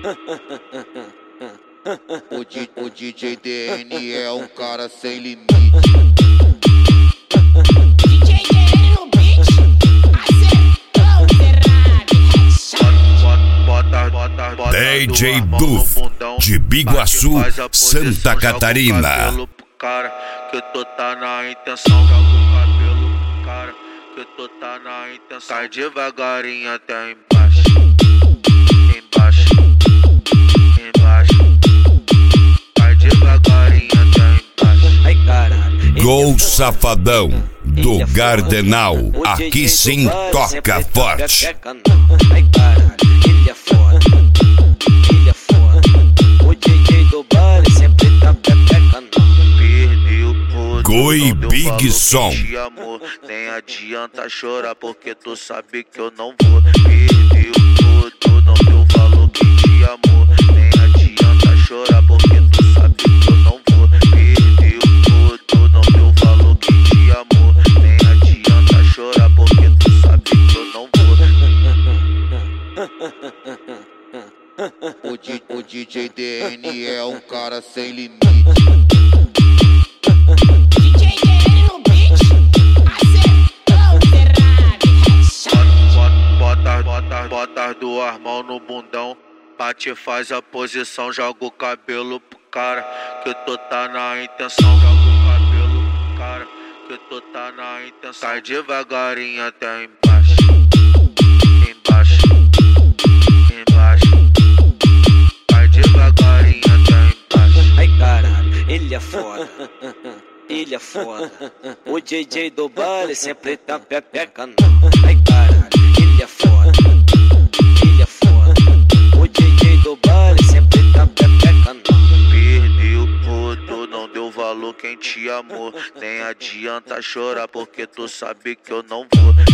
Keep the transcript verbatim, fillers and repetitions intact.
O, D, o D J D N é um cara sem limite. D J D N no beat, acertou, Ferrari. D J Buff, de Biguaçu, Santa Catarina. Cara, que tu tá na intenção, joga o cabelo pro cara, que tu tá na intenção. Sai devagarinho até embaixo, embaixo, embaixo. Sai devagarinho até embaixo. Ai, caralho. Gol Safadão, do Gardenal. Aqui sim toca forte. Ai, caralho, ele é foda, ele é foda. O D J do baile sempre tá pepecando. Goi Big Som. Nem adianta chorar porque tu sabe que eu não vou. Perdeu tudo, não deu valor quem te amou. Nem adianta chorar porque tu sabe que eu não vou. Perdeu tudo, não deu valor quem te amou. Nem adianta chorar porque tu sabe que eu não vou. O, D, o D J D N é um cara sem limite. D J D N no beat, acertou, Ferrari. Bota, bota, bota as duas mãos no bundão, bate, faz a posição, joga o cabelo pro cara, que tu tá na intenção, joga o cabelo pro cara, que tu tá na intenção. Sai devagarinho até embaixo, embaixo, embaixo. Sai devagarinho até embaixo. Ai, caralho, ele é foda, ele é foda. O D J do baile sempre tá pepecando. Ai, caralho, ele é foda, ele é foda. O D J do baile sempre tá pepecando. Perdeu tudo, não deu valor quem te amou. Nem adianta chorar porque tu sabe que eu não vou.